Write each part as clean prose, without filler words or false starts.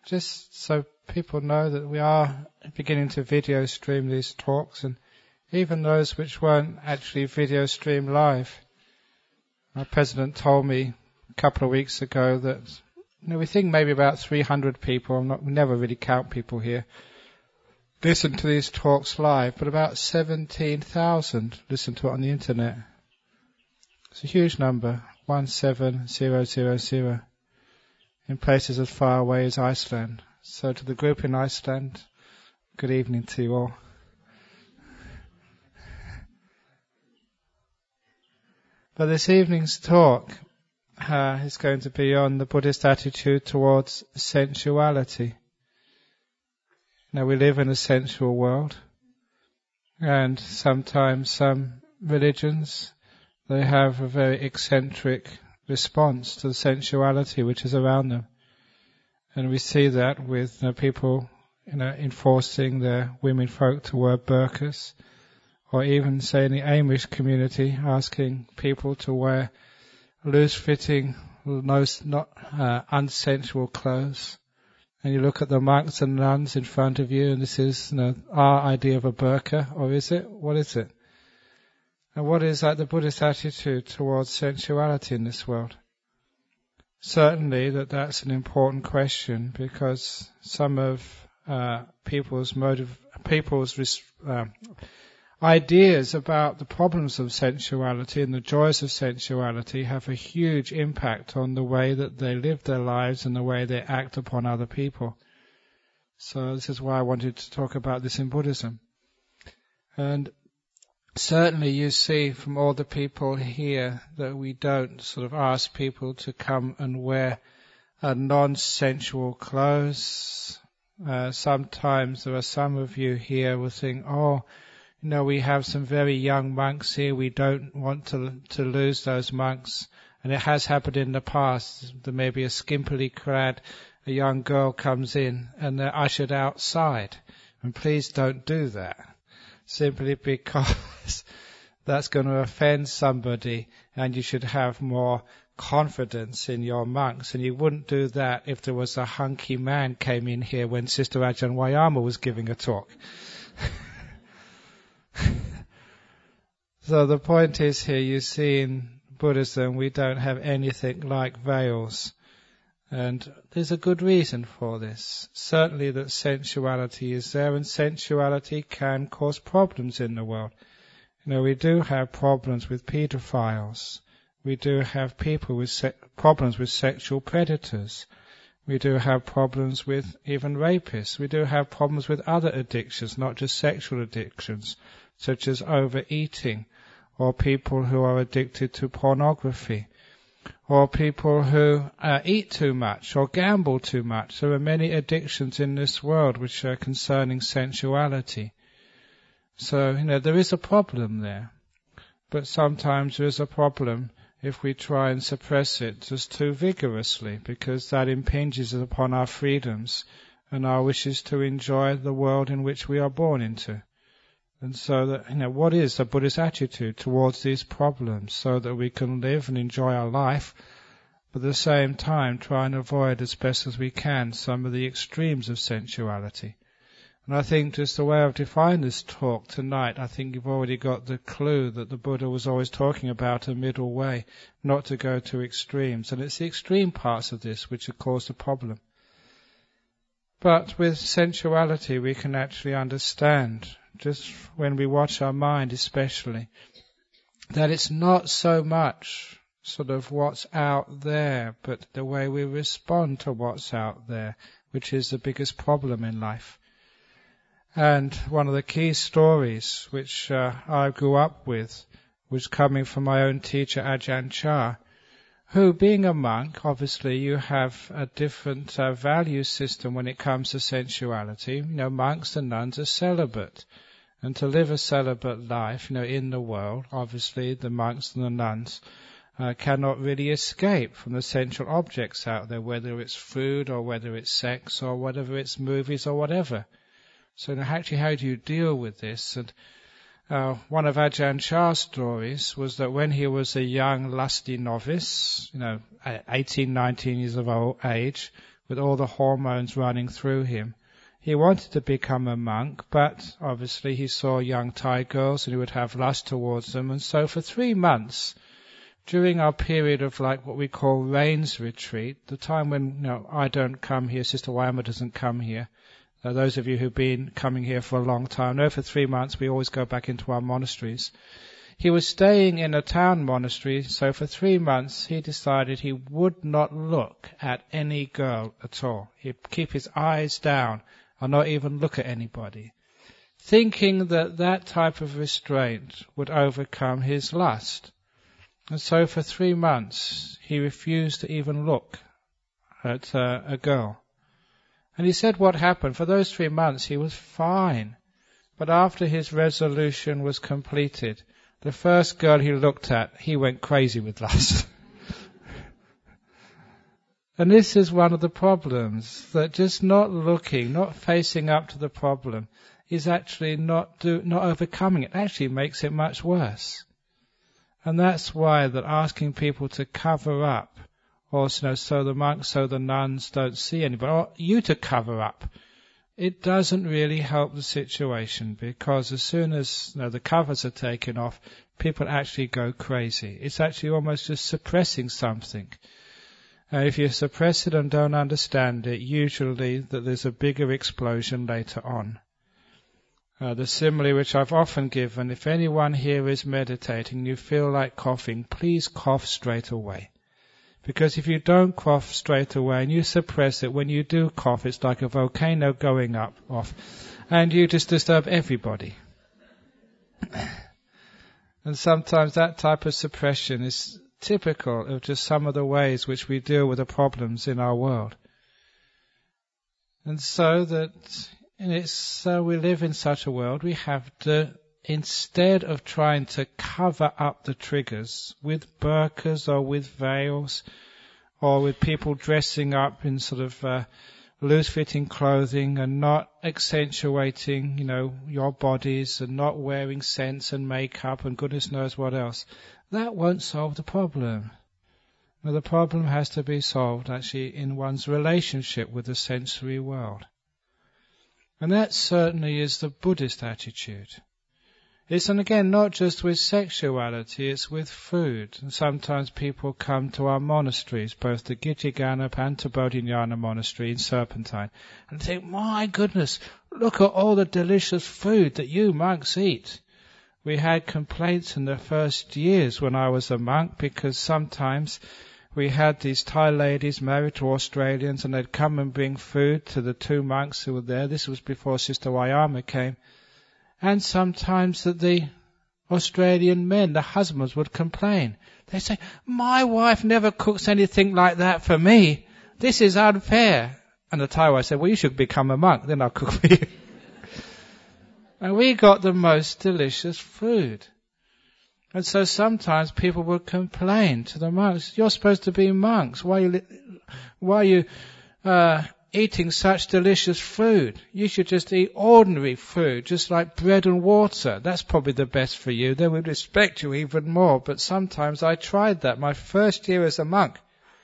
just so people know that we are beginning to video stream these talks, and even those which weren't actually video streamed live. Our president told me a couple of weeks ago that we think maybe about 300 people, we never really count people here, listen to these talks live, but about 17,000 listen to it on the internet. It's a huge number, 17000, in places as far away as Iceland. So to the group in Iceland, good evening to you all. But this evening's talk is going to be on the Buddhist attitude towards sensuality. We live in a sensual world, and sometimes some religions, they have a very eccentric response to the sensuality which is around them. And we see that with people enforcing their women folk to wear burqas, or even, say, in the Amish community, asking people to wear loose-fitting, unsensual clothes. And you look at the monks and nuns in front of you, and this is our idea of a burqa, or is it? What is it? And what is the Buddhist attitude towards sensuality in this world? Certainly that's an important question, because some of people's ideas about the problems of sensuality and the joys of sensuality have a huge impact on the way that they live their lives and the way they act upon other people. So this is why I wanted to talk about this in Buddhism. And certainly you see from all the people here that we don't sort of ask people to come and wear non-sensual clothes. Sometimes there are some of you here who think, we have some very young monks here, we don't want to lose those monks. And it has happened in the past. There may be a skimpily clad, a young girl comes in and they're ushered outside. And please don't do that, simply because that's going to offend somebody, and you should have more confidence in your monks. And you wouldn't do that if there was a hunky man came in here when Sister Ajahn Wayama was giving a talk. So the point is here, you see in Buddhism we don't have anything like veils, and there's a good reason for this. Certainly that sensuality is there, and sensuality can cause problems in the world. We do have problems with pedophiles, we do have people with problems with sexual predators, we do have problems with even rapists, we do have problems with other addictions, not just sexual addictions, such as overeating, or people who are addicted to pornography, or people who eat too much or gamble too much. There are many addictions in this world which are concerning sensuality. So, there is a problem there. But sometimes there is a problem if we try and suppress it just too vigorously, because that impinges upon our freedoms and our wishes to enjoy the world in which we are born into. And so that, what is the Buddhist attitude towards these problems, so that we can live and enjoy our life, but at the same time try and avoid as best as we can some of the extremes of sensuality. And I think just the way I've defined this talk tonight, I think you've already got the clue that the Buddha was always talking about a middle way, not to go to extremes. And it's the extreme parts of this which have caused the problem. But with sensuality we can actually understand, just when we watch our mind especially, that it's not so much sort of what's out there, but the way we respond to what's out there, which is the biggest problem in life. And one of the key stories which I grew up with was coming from my own teacher Ajahn Chah, who, being a monk, obviously you have a different value system when it comes to sensuality. Monks and nuns are celibate. And to live a celibate life, in the world, obviously the monks and the nuns cannot really escape from the sensual objects out there, whether it's food or whether it's sex or whatever it's movies or whatever. So actually, how do you deal with this? And one of Ajahn Chah's stories was that when he was a young lusty novice, 18, 19 years of age, with all the hormones running through him. He wanted to become a monk, but obviously he saw young Thai girls and he would have lust towards them. And so for 3 months, during our period of like what we call Rains Retreat, the time when I don't come here, Sister Wyama doesn't come here. Those of you who've been coming here for a long time know for 3 months we always go back into our monasteries. He was staying in a town monastery, so for 3 months he decided he would not look at any girl at all. He'd keep his eyes down and not even look at anybody, thinking that that type of restraint would overcome his lust. And so for 3 months he refused to even look at a girl. And he said what happened. For those 3 months he was fine. But after his resolution was completed, the first girl he looked at, he went crazy with lust. And this is one of the problems, that just not looking, not facing up to the problem, is actually not overcoming it. Actually makes it much worse. And that's why that asking people to cover up, or so the monks, so the nuns don't see anybody, or you to cover up, it doesn't really help the situation, because as soon as the covers are taken off, people actually go crazy. It's actually almost just suppressing something. If you suppress it and don't understand it, usually that there's a bigger explosion later on. The simile which I've often given, if anyone here is meditating, you feel like coughing, please cough straight away. Because if you don't cough straight away and you suppress it, when you do cough, it's like a volcano going off, and you just disturb everybody. And sometimes that type of suppression is typical of just some of the ways which we deal with the problems in our world. And so we live in such a world, we have to, instead of trying to cover up the triggers with burqas or with veils or with people dressing up in sort of loose-fitting clothing and not accentuating, your bodies and not wearing scents and makeup and goodness knows what else, that won't solve the problem. Now, the problem has to be solved actually in one's relationship with the sensory world. And that certainly is the Buddhist attitude. And again, not just with sexuality, it's with food. And sometimes people come to our monasteries, both the Gijigana and to Bodhinyana monastery in Serpentine, and think, my goodness, look at all the delicious food that you monks eat. We had complaints in the first years when I was a monk, because sometimes we had these Thai ladies married to Australians, and they'd come and bring food to the 2 monks who were there. This was before Sister Wyama came. And sometimes that the Australian men, the husbands, would complain. They say, my wife never cooks anything like that for me. This is unfair. And the Thai wife said, well, you should become a monk, then I'll cook for you. And we got the most delicious food. And so sometimes people would complain to the monks, you're supposed to be monks. Why are you eating such delicious food? You should just eat ordinary food, just like bread and water. That's probably the best for you. They would respect you even more. But sometimes I tried that. My first year as a monk,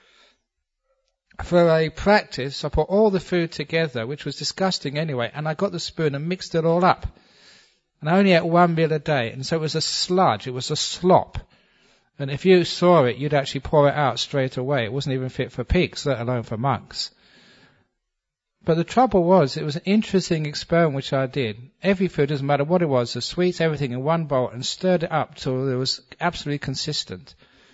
for a practice, I put all the food together, which was disgusting anyway, and I got the spoon and mixed it all up. And I only ate 1 meal a day, and so it was a sludge, it was a slop. And if you saw it, you'd actually pour it out straight away. It wasn't even fit for pigs, let alone for monks. But the trouble was, it was an interesting experiment which I did. Every food, doesn't matter what it was, the sweets, everything in one bowl, and stirred it up till it was absolutely consistent.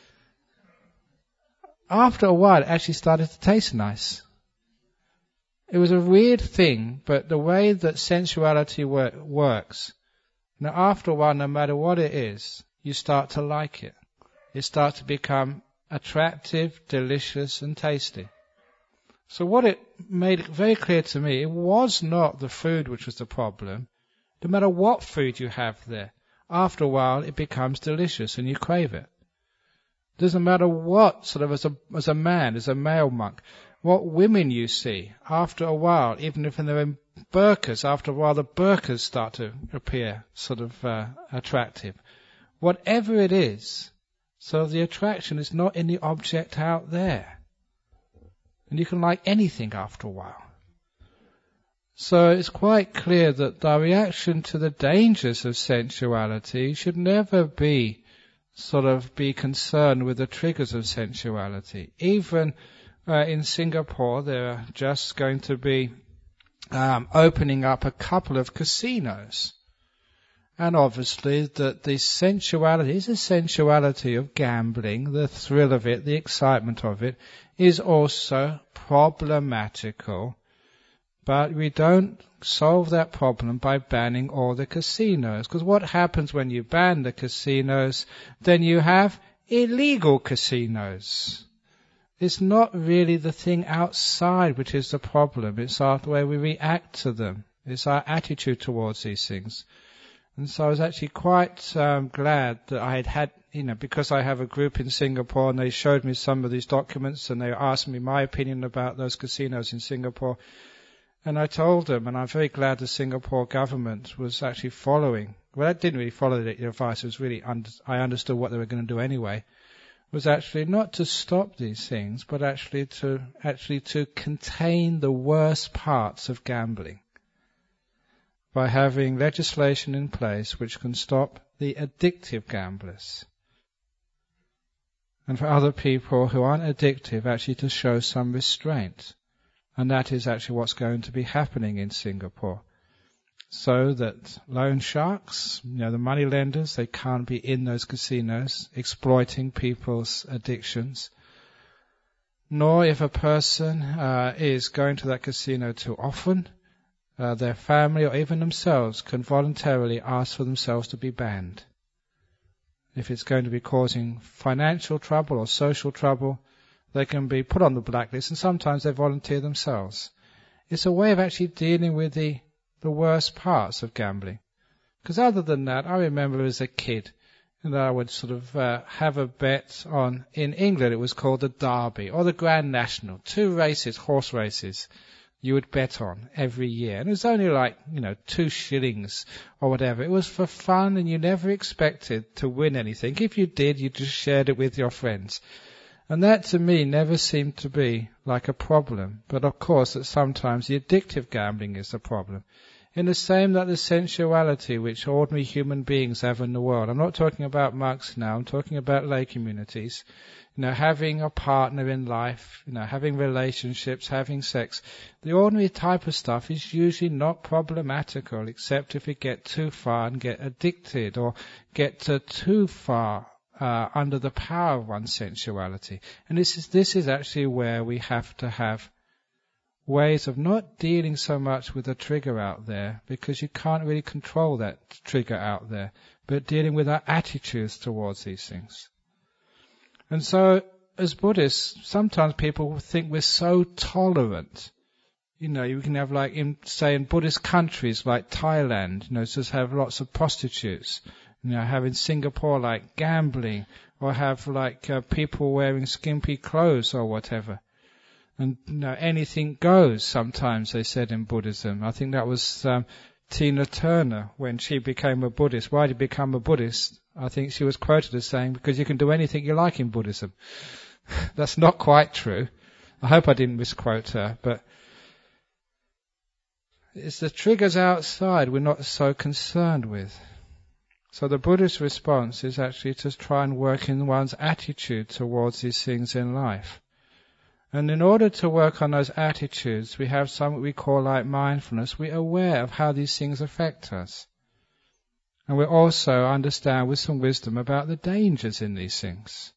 After a while, it actually started to taste nice. It was a weird thing, but the way that sensuality works, after a while, no matter what it is, you start to like it. It starts to become attractive, delicious, and tasty. So what it made it very clear to me, it was not the food which was the problem. No matter what food you have there, after a while it becomes delicious and you crave it. Doesn't matter what, sort of as a man, as a male monk, what women you see, after a while, even if they're in burqas, after a while the burqas start to appear sort of attractive. Whatever it is, so the attraction is not in the object out there. And you can like anything after a while. So it's quite clear that our reaction to the dangers of sensuality should never be concerned with the triggers of sensuality. Even in Singapore, they're just going to be opening up a couple of casinos. And obviously that the sensuality is a sensuality of gambling, the thrill of it, the excitement of it, is also problematical. But we don't solve that problem by banning all the casinos. Because what happens when you ban the casinos? Then you have illegal casinos. It's not really the thing outside which is the problem. It's the way we react to them. It's our attitude towards these things. And so I was actually quite glad that I had, because I have a group in Singapore and they showed me some of these documents and they asked me my opinion about those casinos in Singapore. And I told them, and I'm very glad the Singapore government was actually following. Well, I didn't really follow the advice. It was really, I understood what they were going to do anyway. Was actually not to stop these things, but actually to contain the worst parts of gambling by having legislation in place which can stop the addictive gamblers. And for other people who aren't addictive, actually to show some restraint. And that is actually what's going to be happening in Singapore. So that loan sharks, the money lenders, they can't be in those casinos exploiting people's addictions. Nor if a person is going to that casino too often, their family or even themselves can voluntarily ask for themselves to be banned. If it's going to be causing financial trouble or social trouble, they can be put on the blacklist, and sometimes they volunteer themselves. It's a way of actually dealing with the worst parts of gambling. Because other than that, I remember as a kid, I would have a bet on, in England it was called the Derby, or the Grand National, 2 races, horse races, you would bet on every year. And it was only 2 shillings or whatever. It was for fun, and you never expected to win anything. If you did, you just shared it with your friends. And that to me never seemed to be like a problem. But of course that sometimes the addictive gambling is the problem. In the same that the sensuality which ordinary human beings have in the world. I'm not talking about monks now, I'm talking about lay communities. Having a partner in life, having relationships, having sex. The ordinary type of stuff is usually not problematical, except if we get too far and get addicted or get too far under the power of one's sensuality. And this is actually where we have to have ways of not dealing so much with the trigger out there, because you can't really control that trigger out there, but dealing with our attitudes towards these things. And so, as Buddhists, sometimes people think we're so tolerant. You can have in Buddhist countries like Thailand, just have lots of prostitutes. Have in Singapore gambling, or have people wearing skimpy clothes or whatever. And anything goes sometimes, they said in Buddhism. I think that was Tina Turner when she became a Buddhist. Why did she become a Buddhist? I think she was quoted as saying, because you can do anything you like in Buddhism. That's not quite true. I hope I didn't misquote her, but it's the triggers outside we're not so concerned with. So the Buddhist response is actually to try and work in one's attitude towards these things in life. And in order to work on those attitudes, we have something we call mindfulness. We're aware of how these things affect us. And we also understand with some wisdom about the dangers in these things.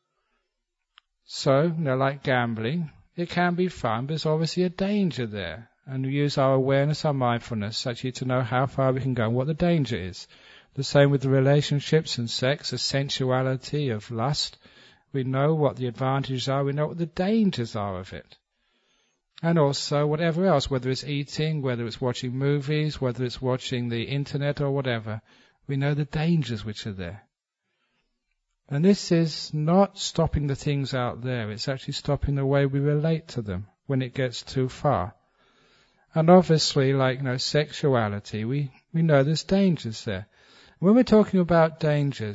So, like gambling, it can be fun, but there's obviously a danger there. And we use our awareness, our mindfulness, actually to know how far we can go and what the danger is. The same with the relationships and sex, the sensuality of lust. We know what the advantages are, we know what the dangers are of it. And also whatever else, whether it's eating, whether it's watching movies, whether it's watching the internet or whatever, we know the dangers which are there. And this is not stopping the things out there, it's actually stopping the way we relate to them when it gets too far. And obviously, sexuality, we know there's dangers there. When we're talking about dangers,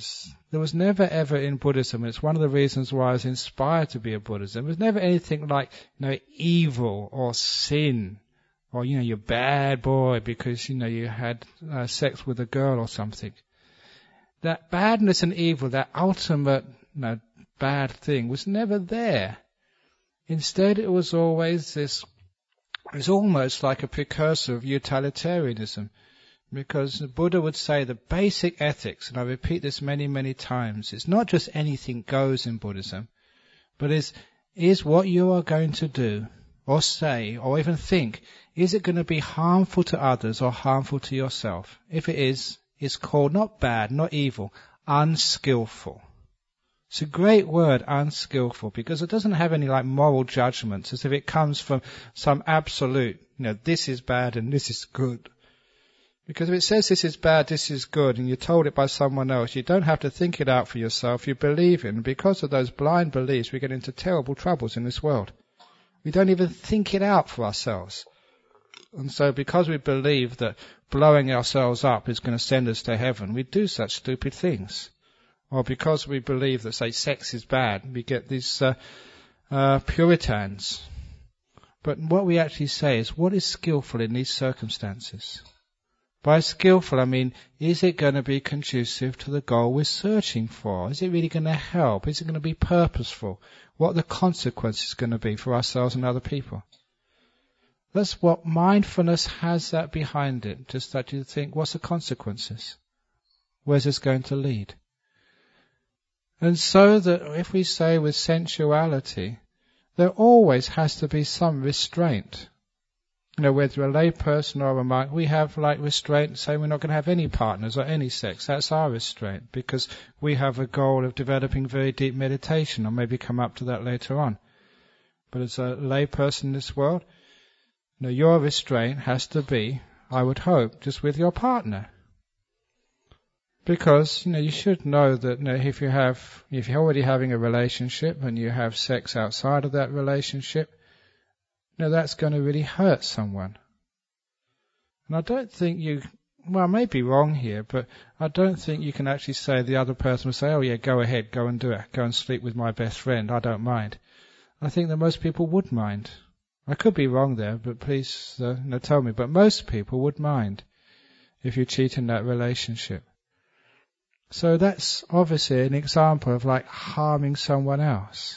There was never ever in Buddhism, and it's one of the reasons why I was inspired to be a Buddhism, there was never anything like, evil or sin, or, you're a bad boy because, you had sex with a girl or something. That badness and evil, that ultimate, bad thing was never there. Instead, it was always this, it's almost like a precursor of utilitarianism. Because the Buddha would say the basic ethics, and I repeat this many, many times, it's not just anything goes in Buddhism, but is what you are going to do, or say, or even think, is it going to be harmful to others or harmful to yourself? If it is, it's called not bad, not evil, unskillful. It's a great word, unskillful, because it doesn't have any moral judgments, as if it comes from some absolute, this is bad and this is good. Because if it says this is bad, this is good, and you're told it by someone else, you don't have to think it out for yourself, you believe it. And because of those blind beliefs, we get into terrible troubles in this world. We don't even think it out for ourselves. And so because we believe that blowing ourselves up is going to send us to heaven, we do such stupid things. Or because we believe that, say, sex is bad, we get these Puritans. But what we actually say is, what is skillful in these circumstances? By skillful, I mean, is it going to be conducive to the goal we're searching for? Is it really going to help? Is it going to be purposeful? What are the consequences going to be for ourselves and other people? That's what mindfulness has that behind it. Just that you think, what's the consequences? Where's this going to lead? And so that if we say with sensuality, there always has to be some restraint. Whether a lay person or a monk, we have restraint, saying we're not going to have any partners or any sex. That's our restraint, because we have a goal of developing very deep meditation. I'll maybe come up to that later on. But as a lay person in this world, your restraint has to be, I would hope, just with your partner. Because, you should know that if you're already having a relationship and you have sex outside of that relationship, that's going to really hurt someone. And I don't think I may be wrong here, but I don't think you can actually say the other person will say, oh yeah, go ahead, go and do it, go and sleep with my best friend, I don't mind. I think that most people would mind. I could be wrong there, but please tell me. But most people would mind if you cheat in that relationship. So that's obviously an example of harming someone else.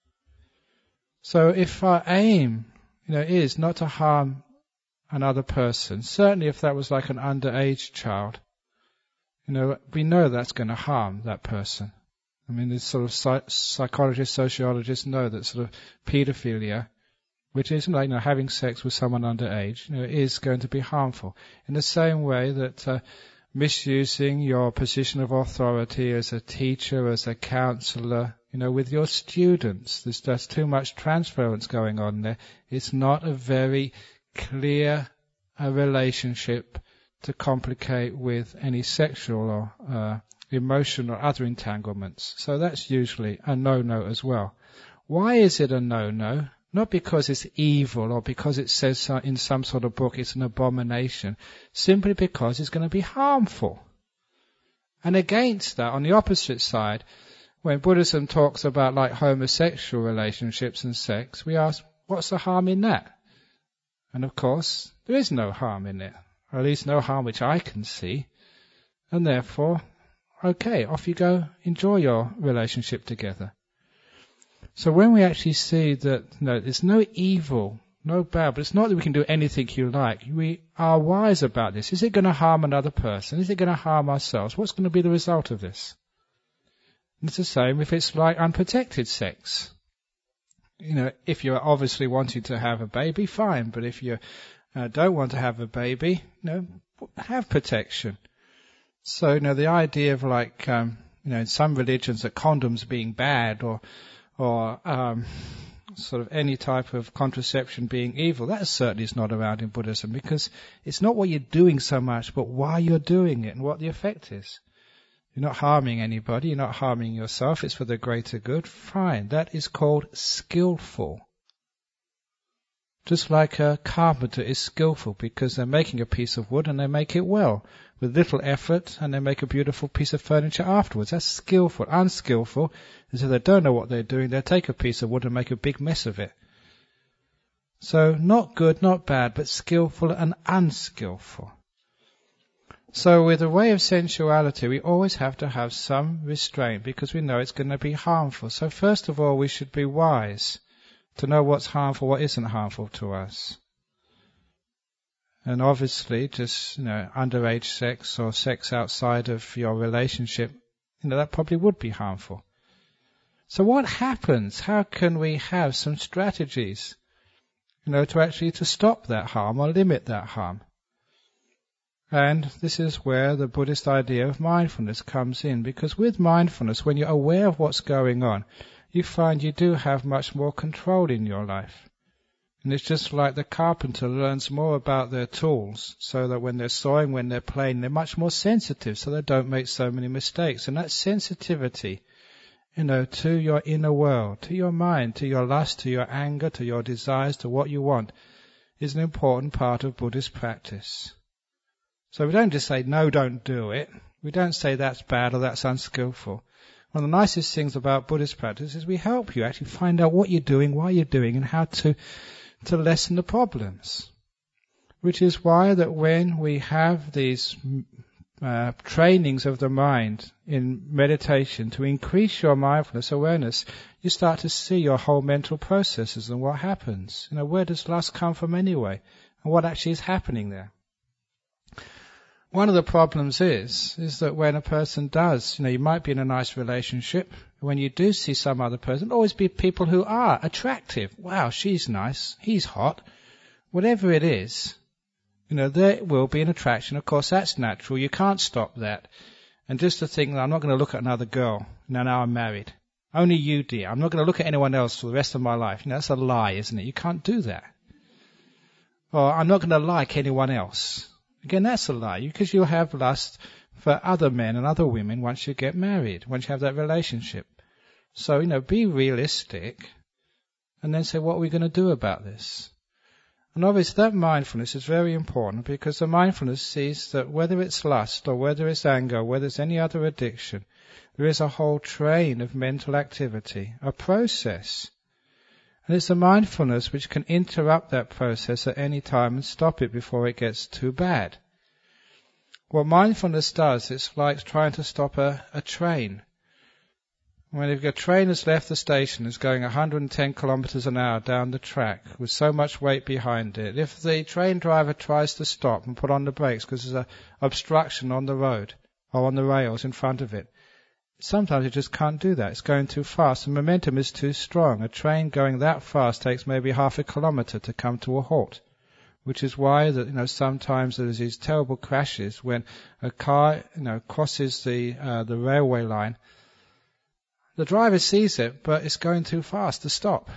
So if our aim is not to harm another person, certainly if that was like an underage child, we know that's going to harm that person. I mean, this sort of psychologists, sociologists know that sort of pedophilia, which is having sex with someone underage, is going to be harmful. In the same way that misusing your position of authority as a teacher, as a counselor, with your students, there's just too much transference going on there. It's not a very clear relationship to complicate with any sexual or emotional or other entanglements. So that's usually a no-no as well. Why is it a no-no? Not because it's evil or because it says in some sort of book it's an abomination. Simply because it's going to be harmful. And against that, on the opposite side, when Buddhism talks about homosexual relationships and sex, we ask, what's the harm in that? And of course, there is no harm in it, or at least no harm which I can see. And therefore, okay, off you go, enjoy your relationship together. So when we actually see that there's no evil, no bad, but it's not that we can do anything you like. We are wise about this. Is it going to harm another person? Is it going to harm ourselves? What's going to be the result of this? And it's the same if it's unprotected sex. If you're obviously wanting to have a baby, fine. But if you don't want to have a baby, have protection. So, the idea of in some religions that condoms being bad or sort of any type of contraception being evil, that certainly is not around in Buddhism, because it's not what you're doing so much, but why you're doing it and what the effect is. You're not harming anybody, you're not harming yourself, it's for the greater good. Fine, that is called skillful. Just like a carpenter is skillful because they're making a piece of wood and they make it well with little effort, and they make a beautiful piece of furniture afterwards. That's skillful. Unskillful is if they don't know what they're doing, they take a piece of wood and make a big mess of it. So not good, not bad, but skillful and unskillful. So with the way of sensuality, we always have to have some restraint because we know it's going to be harmful. So first of all, we should be wise to know what's harmful, what isn't harmful to us. And obviously, just, underage sex or sex outside of your relationship, that probably would be harmful. So what happens? How can we have some strategies, to stop that harm or limit that harm? And this is where the Buddhist idea of mindfulness comes in, because with mindfulness, when you're aware of what's going on, you find you do have much more control in your life. And it's just like the carpenter learns more about their tools, so that when they're sawing, when they're planing, they're much more sensitive, so they don't make so many mistakes. And that sensitivity, to your inner world, to your mind, to your lust, to your anger, to your desires, to what you want, is an important part of Buddhist practice. So we don't just say, no, don't do it. We don't say that's bad or that's unskillful. One of the nicest things about Buddhist practice is we help you actually find out what you're doing, why you're doing, and how to lessen the problems. Which is why that when we have these trainings of the mind in meditation to increase your mindfulness awareness, you start to see your whole mental processes and what happens. Where does lust come from anyway? And what actually is happening there? One of the problems is that when a person does, you might be in a nice relationship, when you do see some other person, always be people who are attractive. Wow, she's nice, he's hot. Whatever it is, there will be an attraction. Of course, that's natural. You can't stop that. And just to think that I'm not going to look at another girl, now I'm married. Only you, dear. I'm not going to look at anyone else for the rest of my life. That's a lie, isn't it? You can't do that. Or I'm not going to like anyone else. Again, that's a lie, because you'll have lust for other men and other women once you get married, once you have that relationship. So, be realistic and then say, what are we going to do about this? And obviously that mindfulness is very important, because the mindfulness sees that whether it's lust or whether it's anger or whether it's any other addiction, there is a whole train of mental activity, a process. And it's the mindfulness which can interrupt that process at any time and stop it before it gets too bad. What mindfulness does, it's like trying to stop a train. When if a train has left the station, is going 110 kilometers an hour down the track with so much weight behind it, if the train driver tries to stop and put on the brakes because there's an obstruction on the road or on the rails in front of it, sometimes it just can't do that. It's going too fast. The momentum is too strong. A train going that fast takes maybe half a kilometer to come to a halt, which is why that sometimes there's these terrible crashes when a car crosses the railway line. The driver sees it, but it's going too fast to stop.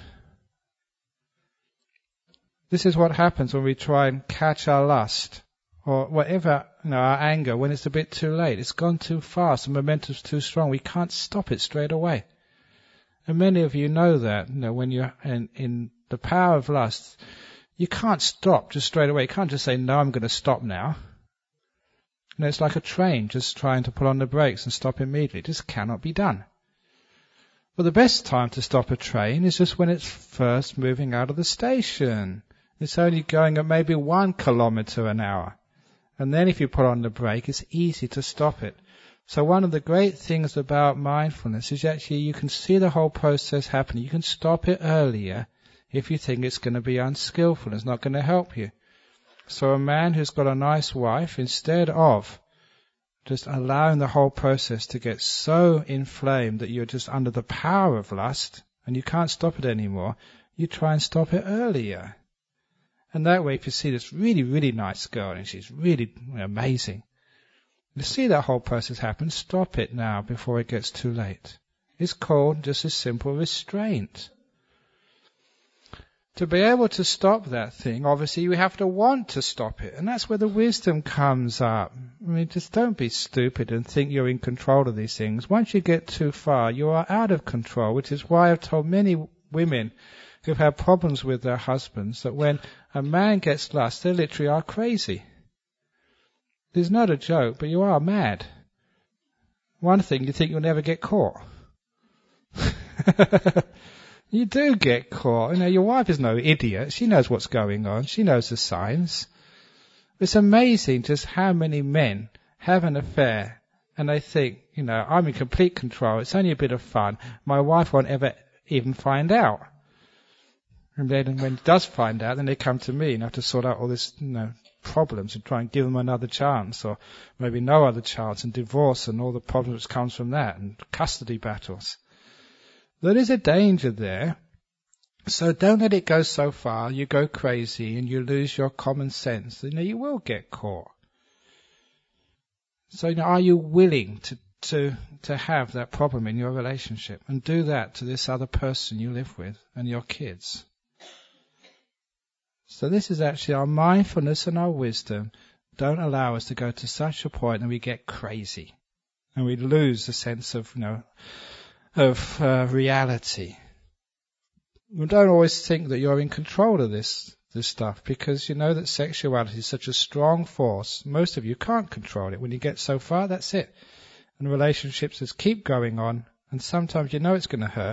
This is what happens when we try and catch our lust or whatever, our anger, when it's a bit too late. It's gone too fast, the momentum's too strong. We can't stop it straight away. And many of you know that, when you're in the power of lust, you can't stop just straight away. You can't just say, no, I'm going to stop now. It's like a train just trying to put on the brakes and stop immediately. It just cannot be done. Well, the best time to stop a train is just when it's first moving out of the station. It's only going at maybe 1 kilometer an hour. And then if you put on the brake, it's easy to stop it. So one of the great things about mindfulness is actually you can see the whole process happening. You can stop it earlier if you think it's going to be unskillful. It's not going to help you. So a man who's got a nice wife, instead of just allowing the whole process to get so inflamed that you're just under the power of lust and you can't stop it anymore, you try and stop it earlier. And that way, if you see this really, really nice girl and she's really amazing, you see that whole process happen, stop it now before it gets too late. It's called just a simple restraint. To be able to stop that thing, obviously you have to want to stop it. And that's where the wisdom comes up. Just don't be stupid and think you're in control of these things. Once you get too far, you are out of control, which is why I've told many women who've had problems with their husbands, that when a man gets lust, they literally are crazy. It's not a joke, but you are mad. One thing, you think you'll never get caught. You do get caught. Your wife is no idiot. She knows what's going on. She knows the signs. It's amazing just how many men have an affair and they think, I'm in complete control. It's only a bit of fun. My wife won't ever even find out. And then when it does find out, then they come to me and have to sort out all this, problems and try and give them another chance, or maybe no other chance, and divorce and all the problems that comes from that, and custody battles. There is a danger there. So don't let it go so far you go crazy and you lose your common sense. You will get caught. So are you willing to have that problem in your relationship and do that to this other person you live with and your kids? So this is actually our mindfulness and our wisdom don't allow us to go to such a point that we get crazy and we lose the sense of reality. You don't always think that you're in control of this stuff, because you know that sexuality is such a strong force. Most of you can't control it. When you get so far, that's it. And relationships just keep going on, and sometimes it's going to hurt.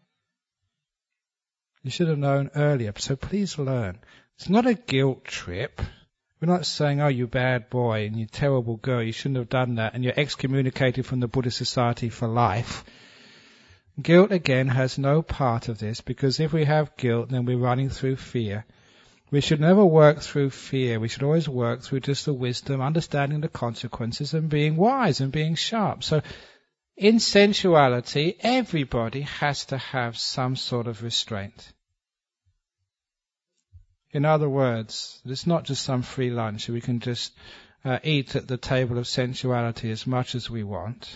You should have known earlier, so please learn. It's not a guilt trip. We're not saying, oh, you bad boy and you terrible girl, you shouldn't have done that, and you're excommunicated from the Buddhist Society for life. Guilt, again, has no part of this, because if we have guilt, then we're running through fear. We should never work through fear. We should always work through just the wisdom, understanding the consequences, and being wise and being sharp. So in sensuality, everybody has to have some sort of restraint. In other words, it's not just some free lunch. We can just eat at the table of sensuality as much as we want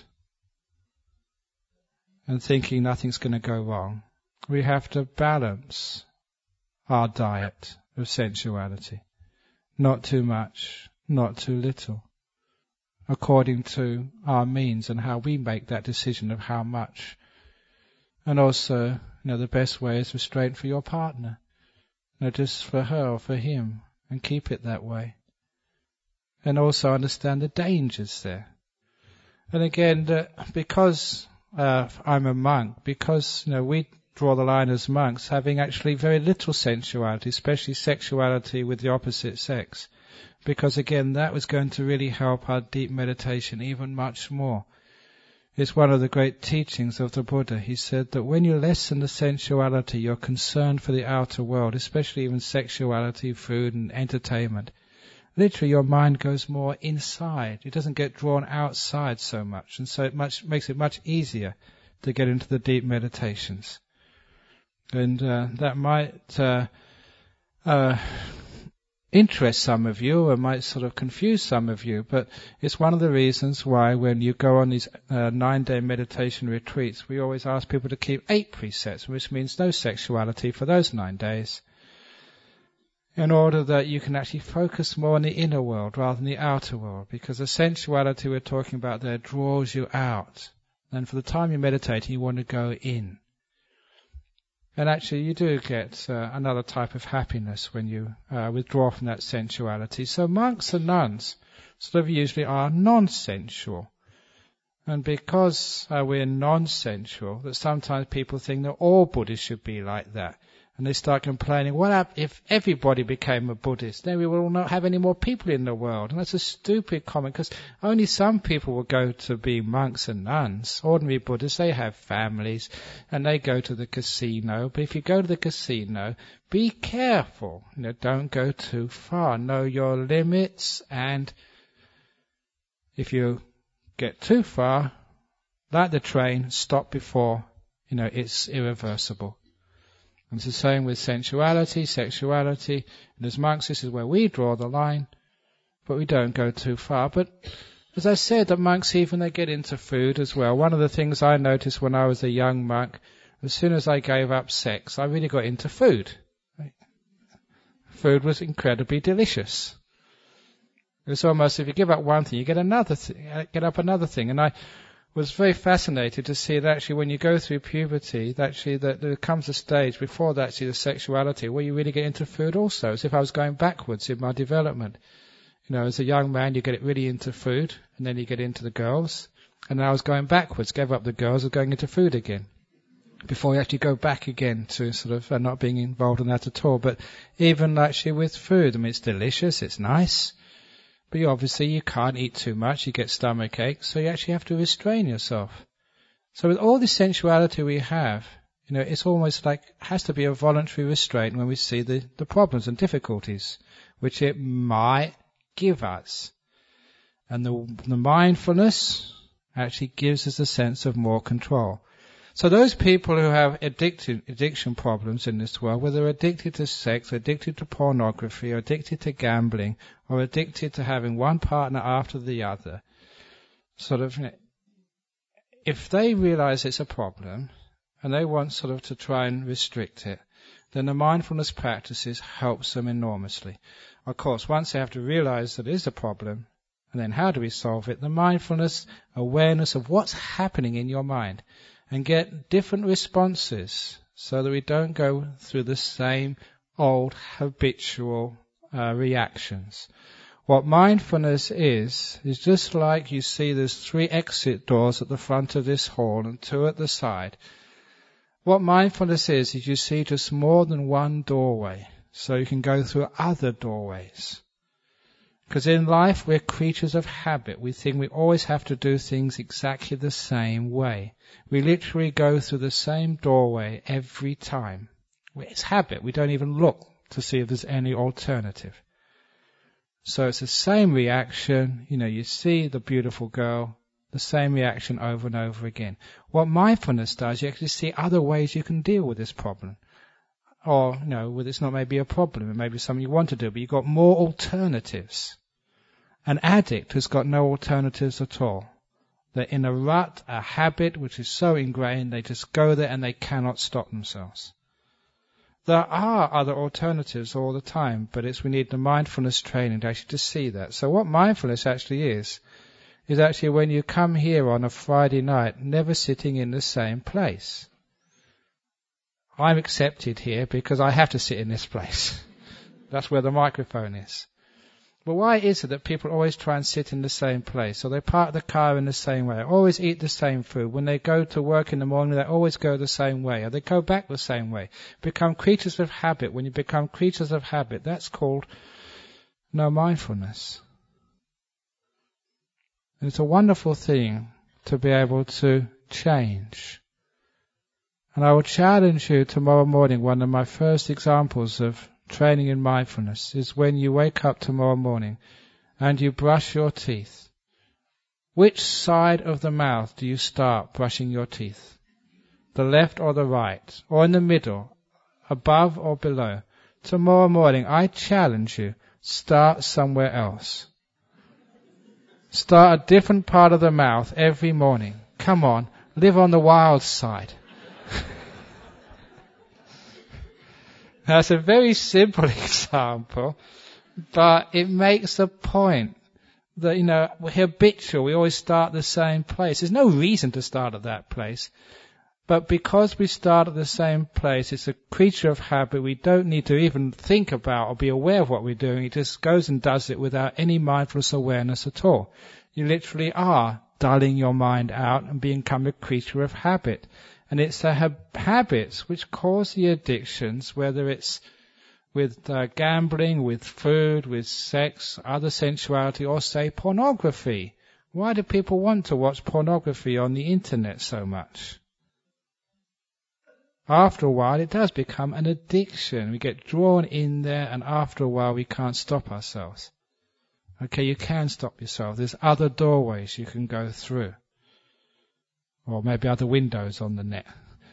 and thinking nothing's going to go wrong. We have to balance our diet of sensuality. Not too much, not too little, according to our means and how we make that decision of how much. And also, the best way is restraint for your partner. Just for her or for him, and keep it that way. And also understand the dangers there. And again, because I'm a monk, because we draw the line as monks, having actually very little sensuality, especially sexuality with the opposite sex, because again that was going to really help our deep meditation even much more. It's one of the great teachings of the Buddha. He said that when you lessen the sensuality, you're concerned for the outer world, especially even sexuality, food and entertainment. Literally your mind goes more inside. It doesn't get drawn outside so much, and so it makes it much easier to get into the deep meditations. And that might interest some of you, or might sort of confuse some of you, but it's one of the reasons why when you go on these 9-day meditation retreats, we always ask people to keep 8 precepts, which means no sexuality for those 9 days, in order that you can actually focus more on the inner world rather than the outer world, because the sensuality we're talking about there draws you out, and for the time you're meditating you want to go in. And actually you do get another type of happiness when you withdraw from that sensuality. So monks and nuns sort of usually are non-sensual. And because we're non-sensual, that sometimes people think that all Buddhists should be like that. And they start complaining, well, if everybody became a Buddhist, then we will not have any more people in the world. And that's a stupid comment, because only some people will go to be monks and nuns. Ordinary Buddhists, they have families, and they go to the casino. But if you go to the casino, be careful. Don't go too far. Know your limits, and if you get too far, like the train, stop before, it's irreversible. And it's the same with sensuality, sexuality. And as monks, this is where we draw the line, but we don't go too far. But as I said, the monks, even they get into food as well. One of the things I noticed when I was a young monk, as soon as I gave up sex, I really got into food. Food was incredibly delicious. It's almost, if you give up one thing, you get another thing, get up another thing. And was very fascinated to see that actually when you go through puberty, that actually that there comes a stage before that actually the sexuality where you really get into food also. As if I was going backwards in my development. You know, as a young man you get really into food, and then you get into the girls, and then I was going backwards, gave up the girls, and going into food again. Before you actually go back again to sort of not being involved in that at all. But even actually with food, I mean, it's delicious, it's nice, but you can't eat too much, you get stomach aches, so you actually have to restrain yourself. So with all the sensuality we have, you know, it's almost like, has to be a voluntary restraint when we see the problems and difficulties, which it might give us. And the mindfulness actually gives us a sense of more control. So those people who have addiction problems in this world, whether they're addicted to sex, addicted to pornography, or addicted to gambling, or addicted to having one partner after the other, sort of, if they realize it's a problem, and they want sort of to try and restrict it, then the mindfulness practices helps them enormously. Of course, once they have to realize that it is a problem, and then how do we solve it? The mindfulness, awareness of what's happening in your mind, and get different responses so that we don't go through the same old habitual reactions. What mindfulness is just like you see there's 3 exit doors at the front of this hall and 2 at the side. What mindfulness is you see just more than one doorway, so you can go through other doorways. Because in life we're creatures of habit. We think we always have to do things exactly the same way. We literally go through the same doorway every time. It's habit. We don't even look to see if there's any alternative. So it's the same reaction. You know, you see the beautiful girl, the same reaction over and over again. What mindfulness does, you actually see other ways you can deal with this problem. Or, you know, it's not maybe a problem, it may be something you want to do, but you've got more alternatives. An addict has got no alternatives at all. They're in a rut, a habit which is so ingrained, they just go there and they cannot stop themselves. There are other alternatives all the time, but we need the mindfulness training to actually to see that. So what mindfulness actually is actually when you come here on a Friday night, never sitting in the same place. I'm accepted here because I have to sit in this place. That's where the microphone is. But why is it that people always try and sit in the same place? Or they park the car in the same way, always eat the same food. When they go to work in the morning, they always go the same way, or they go back the same way. Become creatures of habit. When you become creatures of habit, that's called no mindfulness. And it's a wonderful thing to be able to change. And I will challenge you tomorrow morning, one of my first examples of training in mindfulness is when you wake up tomorrow morning and you brush your teeth. Which side of the mouth do you start brushing your teeth? The left or the right? Or in the middle? Above or below? Tomorrow morning, I challenge you, start somewhere else. Start a different part of the mouth every morning. Come on, live on the wild side. That's a very simple example, but it makes a point that, you know, we're habitual. We always start the same place. There's no reason to start at that place. But because we start at the same place, it's a creature of habit. We don't need to even think about or be aware of what we're doing. It just goes and does it without any mindfulness awareness at all. You literally are dulling your mind out and become a creature of habit. And it's the habits which cause the addictions, whether it's with gambling, with food, with sex, other sensuality, or say pornography. Why do people want to watch pornography on the internet so much? After a while it does become an addiction. We get drawn in there, and after a while we can't stop ourselves. Okay, you can stop yourself. There's other doorways you can go through. Or maybe other windows on the net.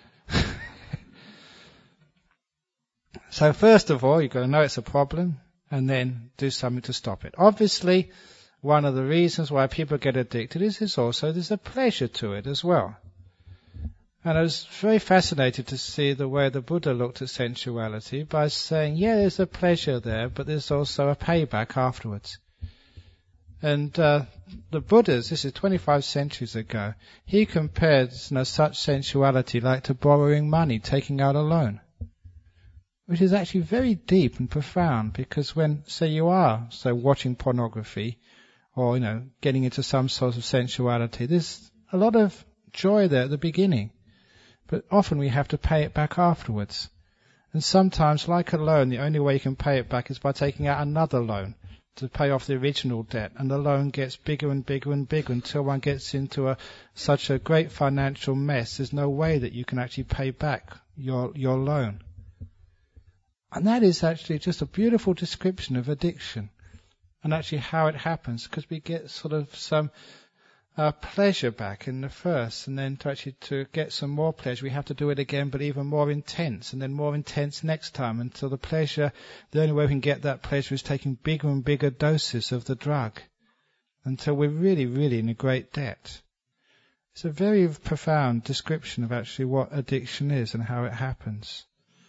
So first of all, you've got to know it's a problem and then do something to stop it. Obviously, one of the reasons why people get addicted is also there's a pleasure to it as well. And I was very fascinated to see the way the Buddha looked at sensuality by saying, yeah, there's a pleasure there, but there's also a payback afterwards. And the Buddhas, this is 25 centuries ago, he compared such sensuality like to borrowing money, taking out a loan, which is actually very deep and profound, because when, say, you are watching pornography or getting into some sort of sensuality, there's a lot of joy there at the beginning, but often we have to pay it back afterwards. And sometimes, like a loan, the only way you can pay it back is by taking out another loan to pay off the original debt, and the loan gets bigger and bigger and bigger until one gets into such a great financial mess there's no way that you can actually pay back your loan. And that is actually just a beautiful description of addiction, and actually how it happens, because we get sort of some pleasure back in the first, and then to get some more pleasure we have to do it again, but even more intense, and then more intense next time, until the pleasure, the only way we can get that pleasure is taking bigger and bigger doses of the drug, until we're really, really in a great debt. It's a very profound description of actually what addiction is and how it happens.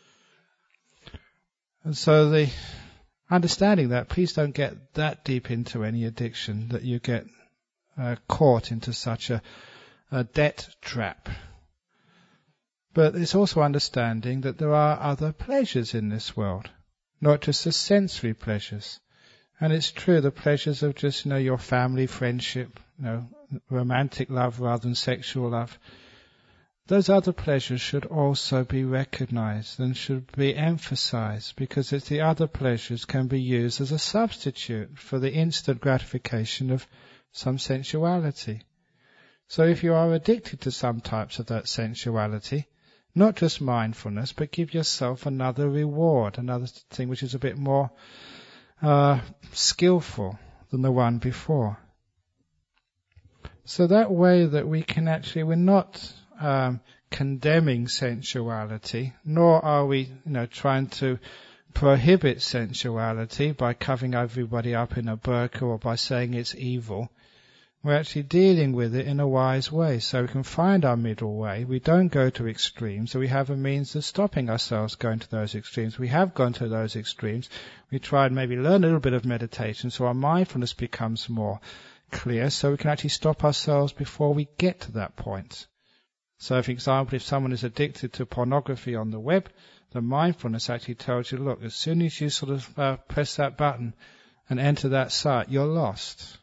And so the understanding that, please don't get that deep into any addiction that you get caught into such a debt trap. But it's also understanding that there are other pleasures in this world, not just the sensory pleasures. And it's true, the pleasures of just, your family, friendship, romantic love rather than sexual love. Those other pleasures should also be recognized and should be emphasized, because it's the other pleasures can be used as a substitute for the instant gratification of some sensuality. So if you are addicted to some types of that sensuality, not just mindfulness, but give yourself another reward, another thing which is a bit more skillful than the one before. So that way that we can actually, we're not condemning sensuality, nor are we, trying to prohibit sensuality by covering everybody up in a burqa or by saying it's evil. We're actually dealing with it in a wise way, so we can find our middle way. We don't go to extremes, so we have a means of stopping ourselves going to those extremes. We have gone to those extremes. We try and maybe learn a little bit of meditation so our mindfulness becomes more clear, so we can actually stop ourselves before we get to that point. So, for example, if someone is addicted to pornography on the web, the mindfulness actually tells you, look, as soon as you sort of press that button and enter that site, you're lost.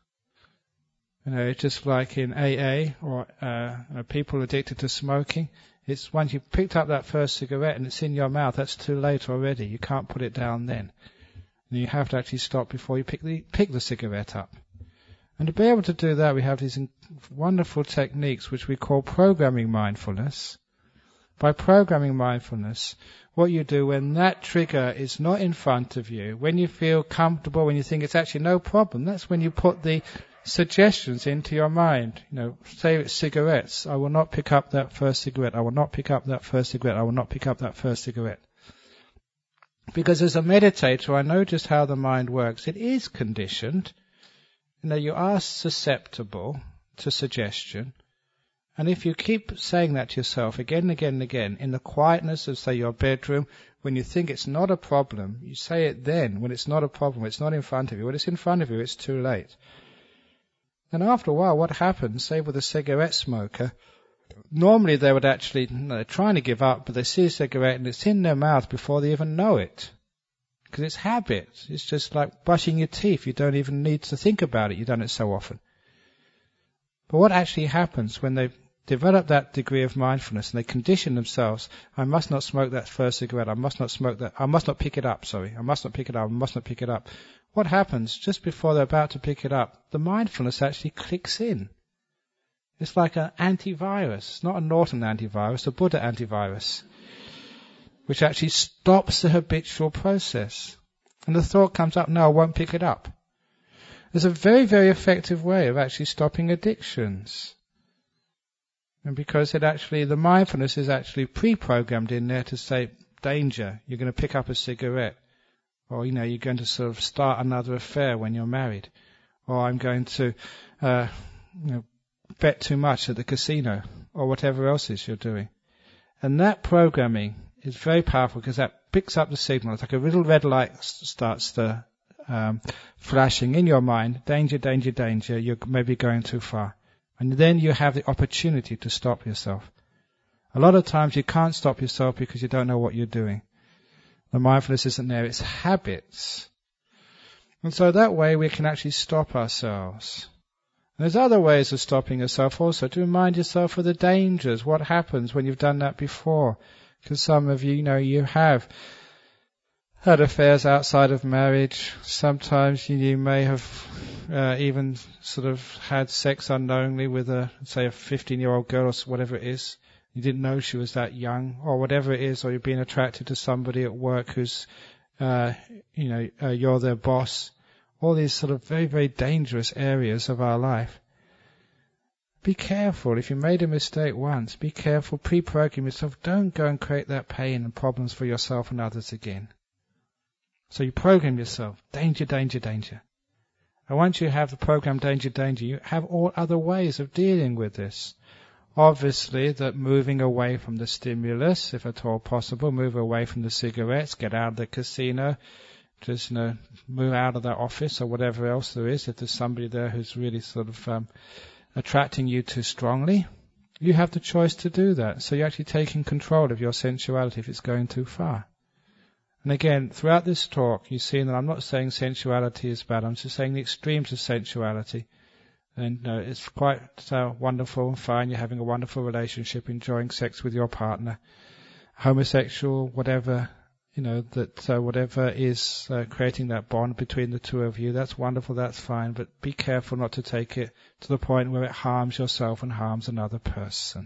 It's just like in AA or people addicted to smoking. It's once you've picked up that first cigarette and it's in your mouth, that's too late already. You can't put it down then. And you have to actually stop before you pick the cigarette up. And to be able to do that, we have these wonderful techniques which we call programming mindfulness. By programming mindfulness, what you do when that trigger is not in front of you, when you feel comfortable, when you think it's actually no problem, that's when you put the suggestions into your mind. Say it's cigarettes. I will not pick up that first cigarette. I will not pick up that first cigarette. I will not pick up that first cigarette. Because as a meditator, I know just how the mind works. It is conditioned. You are susceptible to suggestion. And if you keep saying that to yourself again and again and again, in the quietness of, say, your bedroom, when you think it's not a problem, you say it then, when it's not a problem, it's not in front of you. When it's in front of you, it's too late. And after a while, what happens, say with a cigarette smoker, normally they would actually, they're trying to give up, but they see a cigarette and it's in their mouth before they even know it. Because it's habit. It's just like brushing your teeth. You don't even need to think about it. You've done it so often. But what actually happens when they develop that degree of mindfulness and they condition themselves, I must not smoke that first cigarette. I must not smoke that. I must not pick it up, I must not pick it up. I must not pick it up. What happens just before they're about to pick it up? The mindfulness actually clicks in. It's like an antivirus, not a Norton antivirus, a Buddha antivirus, which actually stops the habitual process. And the thought comes up, no, I won't pick it up. There's a very, very effective way of actually stopping addictions. And because the mindfulness is actually pre-programmed in there to say, danger, you're going to pick up a cigarette. Or, you're going to sort of start another affair when you're married. Or I'm going to, bet too much at the casino. Or whatever else is you're doing. And that programming is very powerful because that picks up the signal. It's like a little red light starts to flashing in your mind, danger, danger, danger, you're maybe going too far. And then you have the opportunity to stop yourself. A lot of times you can't stop yourself because you don't know what you're doing. The mindfulness isn't there, it's habits. And so that way we can actually stop ourselves. And there's other ways of stopping yourself also, to remind yourself of the dangers, what happens when you've done that before. Because some of you, you have had affairs outside of marriage. Sometimes you may have even sort of had sex unknowingly with say a 15-year-old girl or whatever it is. You didn't know she was that young, or whatever it is, or you've been attracted to somebody at work who's, you're their boss. All these sort of very, very dangerous areas of our life. Be careful. If you made a mistake once, be careful. Pre-program yourself. Don't go and create that pain and problems for yourself and others again. So you program yourself. Danger, danger, danger. And once you have the program danger, danger, you have all other ways of dealing with this. Obviously, that moving away from the stimulus, if at all possible, move away from the cigarettes, get out of the casino, just move out of that office or whatever else there is. If there's somebody there who's really sort of attracting you too strongly, you have the choice to do that. So you're actually taking control of your sensuality if it's going too far. And again, throughout this talk, you've seen that I'm not saying sensuality is bad. I'm just saying the extremes of sensuality. And it's quite wonderful and fine. You're having a wonderful relationship, enjoying sex with your partner, homosexual, whatever, whatever is creating that bond between the two of you. That's wonderful. That's fine. But be careful not to take it to the point where it harms yourself and harms another person.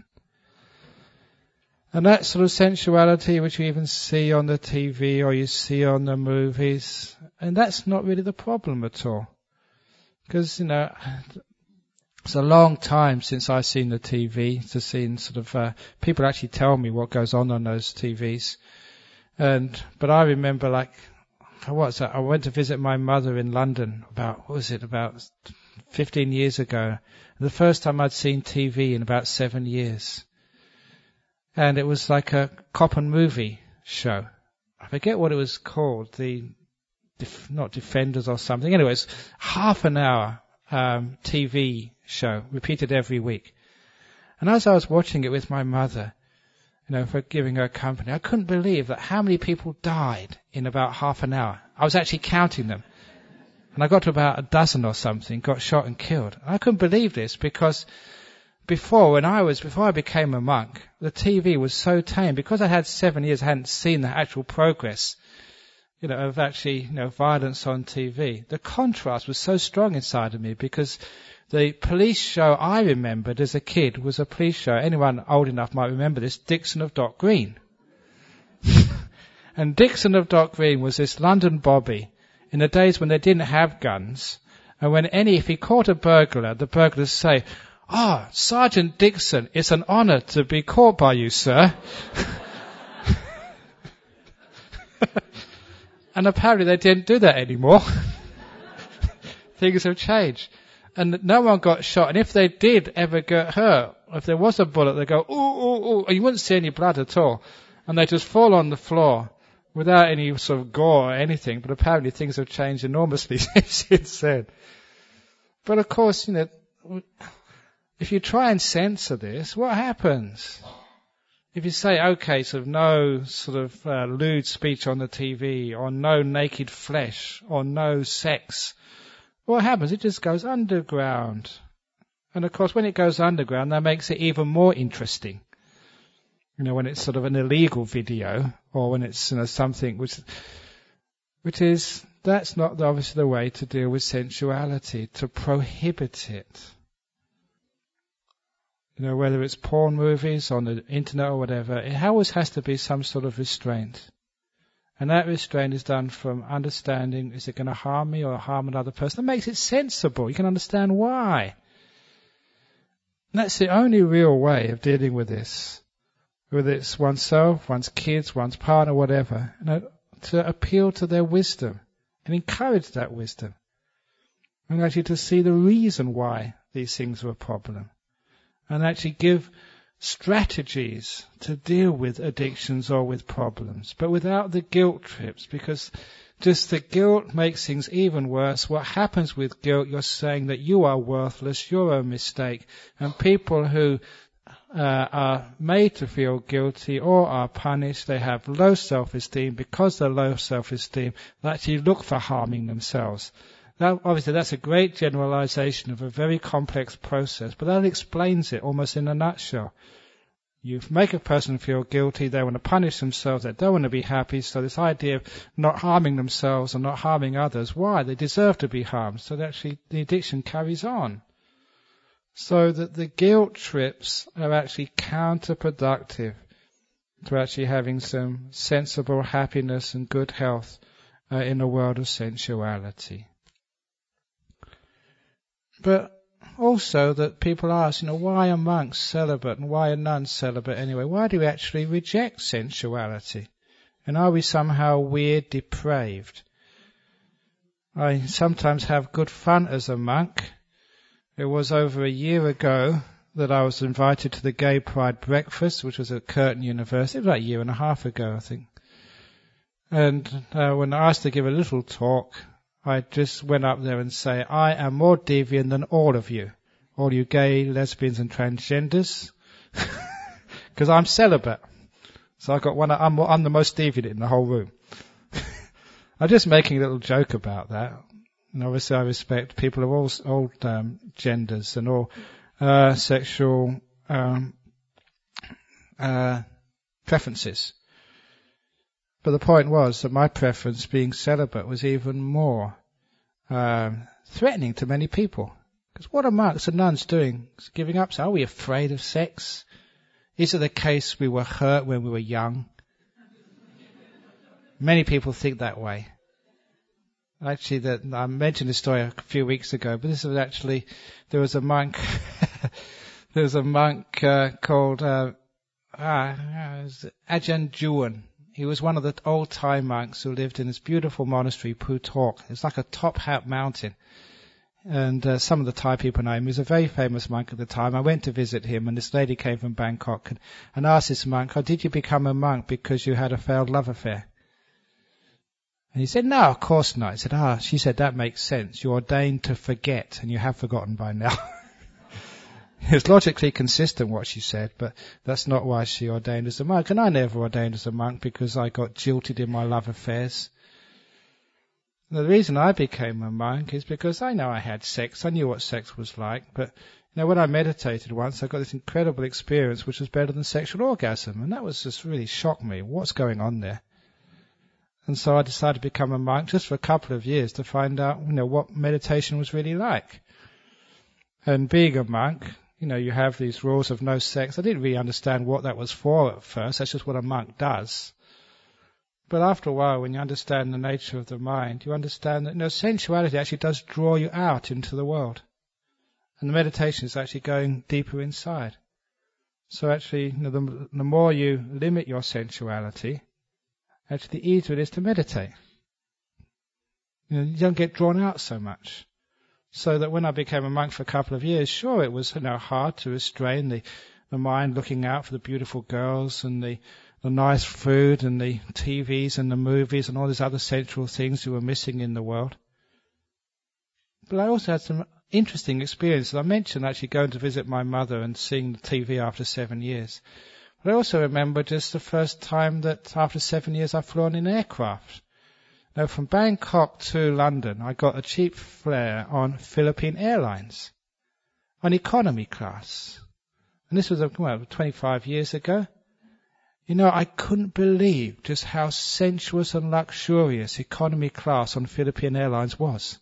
And that sort of sensuality, which you even see on the TV or you see on the movies, and that's not really the problem at all. Because, it's a long time since I've seen the TV, to see sort of, people actually tell me what goes on those TVs. But I remember I went to visit my mother in London about 15 years ago. The first time I'd seen TV in about 7 years. And it was like a cop and movie show. I forget what it was called, not Defenders or something. Anyway, it's half an hour TV show, repeated every week. And as I was watching it with my mother, for giving her company, I couldn't believe that how many people died in about half an hour. I was actually counting them. And I got to about a dozen or something, got shot and killed. And I couldn't believe this because before I became a monk, the TV was so tame. Because I had 7 years, I hadn't seen the actual progress, of actually, violence on TV. The contrast was so strong inside of me because the police show I remembered as a kid was a police show. Anyone old enough might remember this, Dixon of Dock Green. And Dixon of Dock Green was this London bobby in the days when they didn't have guns. And if he caught a burglar, the burglars say, Sergeant Dixon, it's an honour to be caught by you, sir. And apparently they didn't do that anymore. Things have changed. And no one got shot. And if they did ever get hurt, if there was a bullet, they'd go, ooh, ooh, ooh. And you wouldn't see any blood at all. And they just fall on the floor without any sort of gore or anything. But apparently things have changed enormously since then. But of course, if you try and censor this, what happens? If you say, okay, no lewd speech on the TV, or no naked flesh, or no sex, what happens? It just goes underground. And of course, when it goes underground, that makes it even more interesting. When it's sort of an illegal video, or when it's something which is, that's not obviously the way to deal with sensuality, to prohibit it. Whether it's porn movies on the internet or whatever, it always has to be some sort of restraint. And that restraint is done from understanding, is it going to harm me or harm another person? That makes it sensible. You can understand why. And that's the only real way of dealing with this. Whether it's oneself, one's kids, one's partner, whatever. To appeal to their wisdom and encourage that wisdom. And actually to see the reason why these things were a problem. And actually give strategies to deal with addictions or with problems, but without the guilt trips, because just the guilt makes things even worse. What happens with guilt, you're saying that you are worthless, you're a mistake. And people who are made to feel guilty or are punished, they have low self-esteem. Because they're low self-esteem, they actually look for harming themselves. Now, obviously, that's a great generalization of a very complex process, but that explains it almost in a nutshell. You make a person feel guilty, they want to punish themselves, they don't want to be happy, so this idea of not harming themselves and not harming others, why? They deserve to be harmed, so that actually the addiction carries on. So that the guilt trips are actually counterproductive to actually having some sensible happiness and good health in a world of sensuality. But also that people ask, why are monks celibate and why are nuns celibate anyway? Why do we actually reject sensuality? And are we somehow weird, depraved? I sometimes have good fun as a monk. It was over a year ago that I was invited to the Gay Pride breakfast, which was at Curtin University. It was about a year and a half ago, I think. And when I asked to give a little talk, I just went up there and say, I am more deviant than all of you gay, lesbians and transgenders, because I'm celibate. So I got I'm the most deviant in the whole room. I'm just making a little joke about that. And obviously I respect people of all genders and all sexual preferences. But the point was that my preference, being celibate, was even more threatening to many people. Because what are monks and nuns doing? Giving up? So are we afraid of sex? Is it the case we were hurt when we were young? Many people think that way. Actually, I mentioned this story a few weeks ago, but this was actually, there was a monk called Ajahn Juan. He was one of the old Thai monks who lived in this beautiful monastery, Phutok. It's like a top-hat mountain. And some of the Thai people know him. He was a very famous monk at the time. I went to visit him, and this lady came from Bangkok and asked this monk, did you become a monk because you had a failed love affair? And he said, no, of course not. He said, she said, that makes sense. You're ordained to forget, and you have forgotten by now. It's logically consistent what she said, but that's not why she ordained as a monk. And I never ordained as a monk because I got jilted in my love affairs. The reason I became a monk is because I know I had sex. I knew what sex was like. But when I meditated once, I got this incredible experience which was better than sexual orgasm. And that was just really shocked me. What's going on there? And so I decided to become a monk just for a couple of years to find out, what meditation was really like. And being a monk, you have these rules of no sex. I didn't really understand what that was for at first. That's just what a monk does. But after a while, when you understand the nature of the mind, you understand that sensuality actually does draw you out into the world. And the meditation is actually going deeper inside. So actually, the more you limit your sensuality, actually the easier it is to meditate. You don't get drawn out so much. So that when I became a monk for a couple of years, sure, it was hard to restrain the mind looking out for the beautiful girls and the nice food and the TVs and the movies and all these other sensual things you were missing in the world. But I also had some interesting experiences. I mentioned actually going to visit my mother and seeing the TV after 7 years. But I also remember just the first time that after 7 years I've flown in aircraft. Now, from Bangkok to London, I got a cheap fare on Philippine Airlines, on economy class. And this was 25 years ago. I couldn't believe just how sensuous and luxurious economy class on Philippine Airlines was.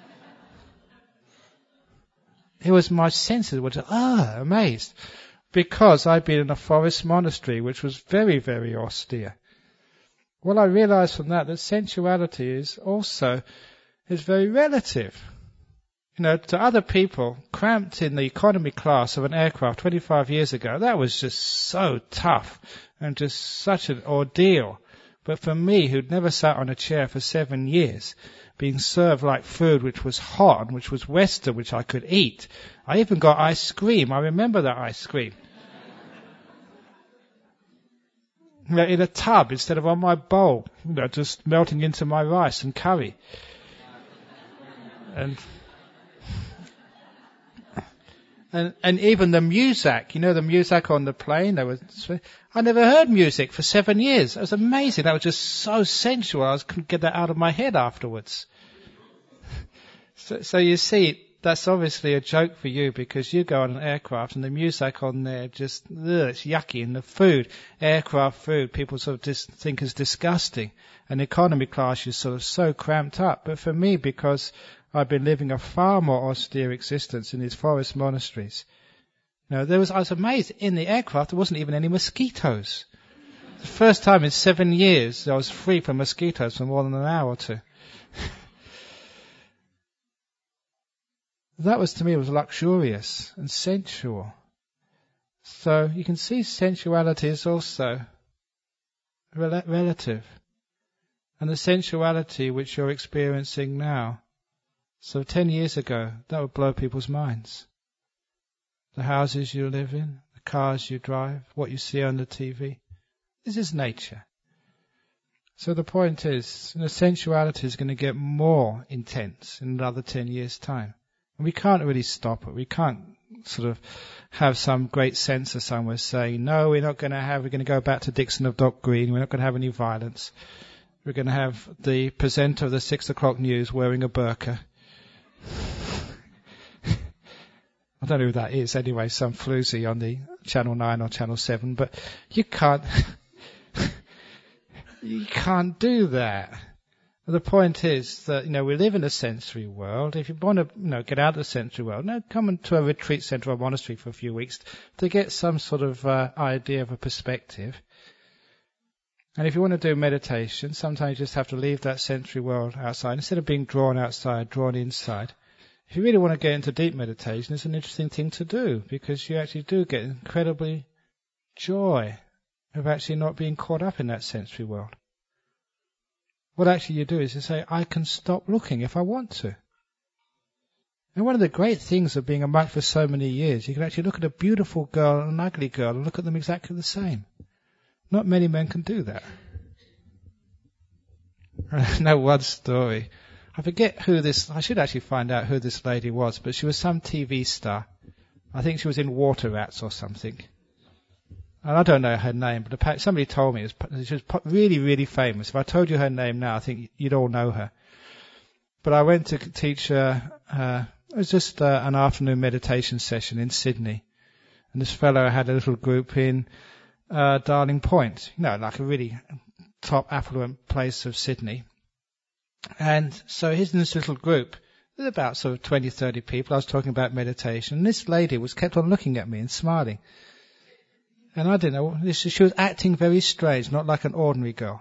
It was my senses were just, amazed. Because I'd been in a forest monastery, which was very, very austere. Well, I realized from that sensuality is very relative. To other people, cramped in the economy class of an aircraft 25 years ago, that was just so tough and just such an ordeal. But for me, who'd never sat on a chair for 7 years, being served like food which was hot and which was Western, which I could eat. I even got ice cream. I remember that ice cream. in a tub instead of on my bowl, just melting into my rice and curry. And even the music, the music on the plane, I never heard music for 7 years. It was amazing. That was just so sensual. I couldn't get that out of my head afterwards. So you see, that's obviously a joke for you, because you go on an aircraft and the music on there just, it's yucky. And the food, aircraft food, people sort of just think is disgusting. And economy class is sort of so cramped up. But for me, because I've been living a far more austere existence in these forest monasteries. I was amazed, in the aircraft there wasn't even any mosquitoes. The first time in 7 years I was free from mosquitoes for more than an hour or two. That was, to me, was luxurious and sensual. So you can see sensuality is also relative. And the sensuality which you're experiencing now, so 10 years ago, that would blow people's minds. The houses you live in, the cars you drive, what you see on the TV. This is nature. So the point is, sensuality is going to get more intense in another 10 years' time. And we can't really stop it. We can't sort of have some great censor somewhere saying, no, we're going to go back to Dixon of Dock Green, we're not going to have any violence. We're going to have the presenter of the 6 o'clock news wearing a burqa. I don't know who that is anyway, some floozy on the Channel 9 or Channel 7, but you can't do that. The point is that, we live in a sensory world. If you want to, get out of the sensory world, come into a retreat center or a monastery for a few weeks to get some sort of idea of a perspective. And if you want to do meditation, sometimes you just have to leave that sensory world outside. Instead of being drawn outside, drawn inside. If you really want to get into deep meditation, it's an interesting thing to do, because you actually do get incredibly joy of actually not being caught up in that sensory world. What actually you do is you say, I can stop looking if I want to. And one of the great things of being a monk for so many years, you can actually look at a beautiful girl and an ugly girl and look at them exactly the same. Not many men can do that. I know one story. I forget I should actually find out who this lady was, but she was some TV star. I think she was in Water Rats or something. And I don't know her name, but somebody told me she was really, really famous. If I told you her name now, I think you'd all know her. But I went to teach her, it was just an afternoon meditation session in Sydney. And this fellow had a little group in Darling Point, like a really top affluent place of Sydney. And so he's in this little group. There's about sort of 20, 30 people. I was talking about meditation. And this lady kept on looking at me and smiling. And I didn't know. She was acting very strange, not like an ordinary girl.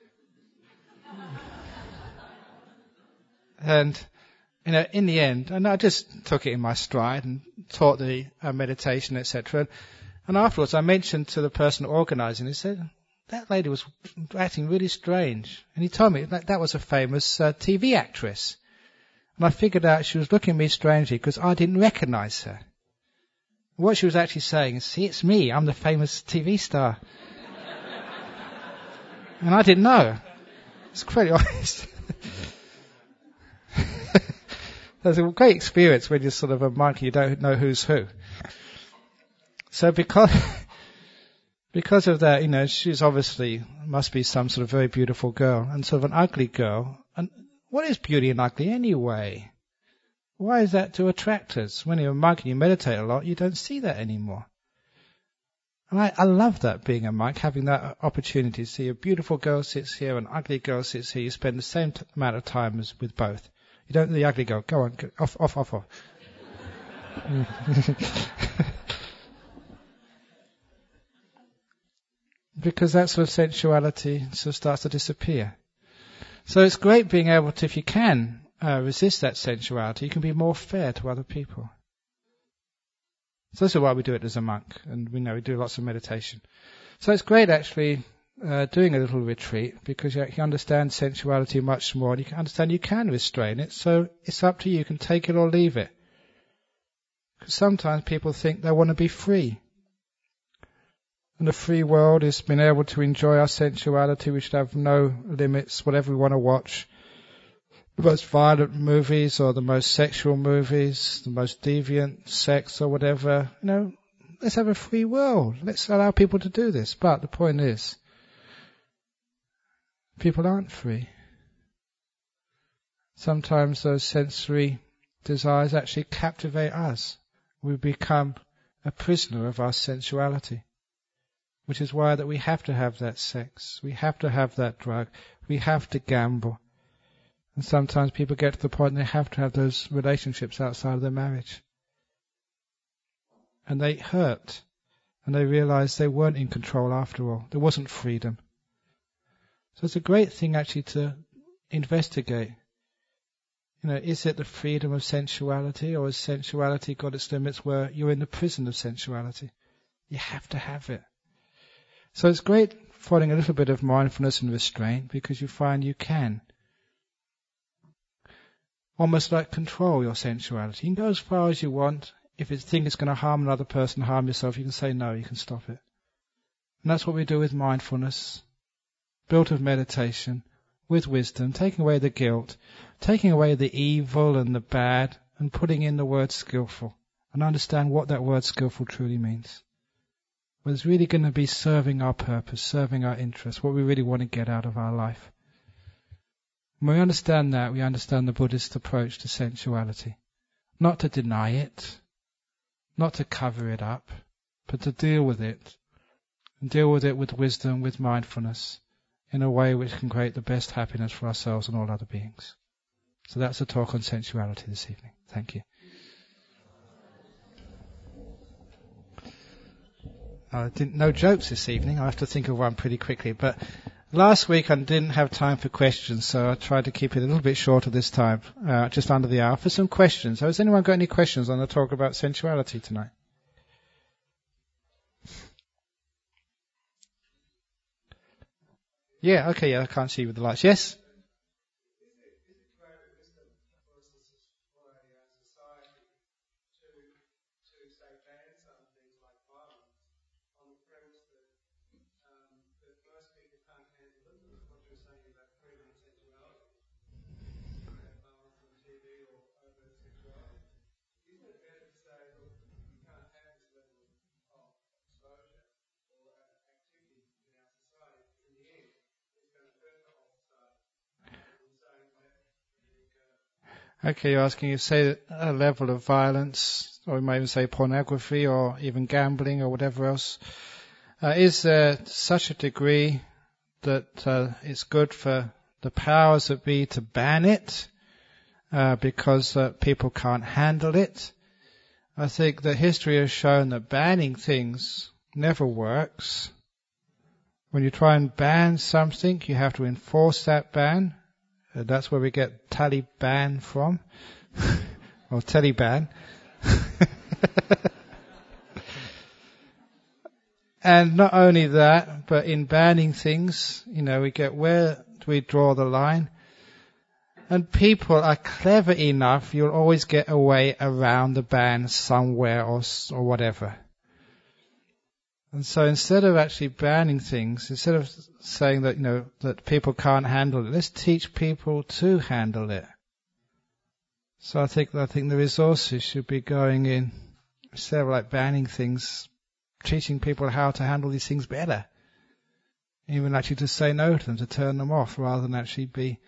And, in the end, and I just took it in my stride and taught the meditation, etc. And afterwards I mentioned to the person organising, he said, that lady was acting really strange. And he told me that was a famous TV actress. And I figured out she was looking at me strangely because I didn't recognise her. What she was actually saying is, see, it's me, I'm the famous TV star. And I didn't know. It's pretty honest. There's a great experience when you're sort of a monk and you don't know who's who. So because of that, she's obviously must be some sort of very beautiful girl, and sort of an ugly girl. And what is beauty and ugly anyway? Why is that to attract us? When you're a monk and you meditate a lot, you don't see that anymore. And I love that, being a monk, having that opportunity to see a beautiful girl sits here, an ugly girl sits here. You spend the same amount of time as with both. You don't the ugly girl. Go on, go, off. Because that sort of sensuality sort of starts to disappear. So it's great being able to, if you can resist that sensuality, you can be more fair to other people. So this is why we do it as a monk, and we do lots of meditation. So it's great actually doing a little retreat, because you can understand sensuality much more, and you can understand you can restrain it. So it's up to you. You can take it or leave it. Because sometimes people think they want to be free. And the free world is being able to enjoy our sensuality. We should have no limits, whatever we want to watch. The most violent movies or the most sexual movies, the most deviant sex or whatever. Let's have a free world. Let's allow people to do this. But the point is, people aren't free. Sometimes those sensory desires actually captivate us. We become a prisoner of our sensuality. Which is why that we have to have that sex. We have to have that drug. We have to gamble. And sometimes people get to the point they have to have those relationships outside of their marriage. And they hurt. And they realize they weren't in control after all. There wasn't freedom. So it's a great thing actually to investigate. Is it the freedom of sensuality, or has sensuality got its limits where you're in the prison of sensuality? You have to have it. So it's great following a little bit of mindfulness and restraint, because you find you can almost like control your sensuality. You can go as far as you want. If you think it's going to harm another person, harm yourself, you can say no, you can stop it. And that's what we do with mindfulness, built of meditation, with wisdom, taking away the guilt, taking away the evil and the bad, and putting in the word skillful, and understand what that word skillful truly means. Well, it's really going to be serving our purpose, serving our interest, what we really want to get out of our life. When we understand that, we understand the Buddhist approach to sensuality. Not to deny it, not to cover it up, but to deal with it, and deal with it with wisdom, with mindfulness, in a way which can create the best happiness for ourselves and all other beings. So that's a talk on sensuality this evening. Thank you. No jokes this evening. I have to think of one pretty quickly. But last week I didn't have time for questions, so I tried to keep it a little bit shorter this time, just under the hour, for some questions. So has anyone got any questions on the talk about sensuality tonight? Yeah, okay, I can't see you with the lights. Yes? Okay, you're asking if, say, a level of violence, or we might even say pornography, or even gambling, or whatever else, is there such a degree that it's good for the powers that be to ban it, because people can't handle it? I think that history has shown that banning things never works. When you try and ban something, you have to enforce that ban. That's where we get Taliban from, or Taliban. And not only that, but in banning things, we get where do we draw the line. And people are clever enough, you'll always get a way around the ban somewhere or whatever. And so instead of actually banning things, instead of saying that, that people can't handle it, let's teach people to handle it. So I think the resources should be going in, instead of like banning things, teaching people how to handle these things better. Even actually to say no to them, to turn them off, rather than actually be,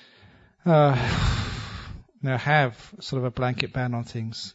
have sort of a blanket ban on things.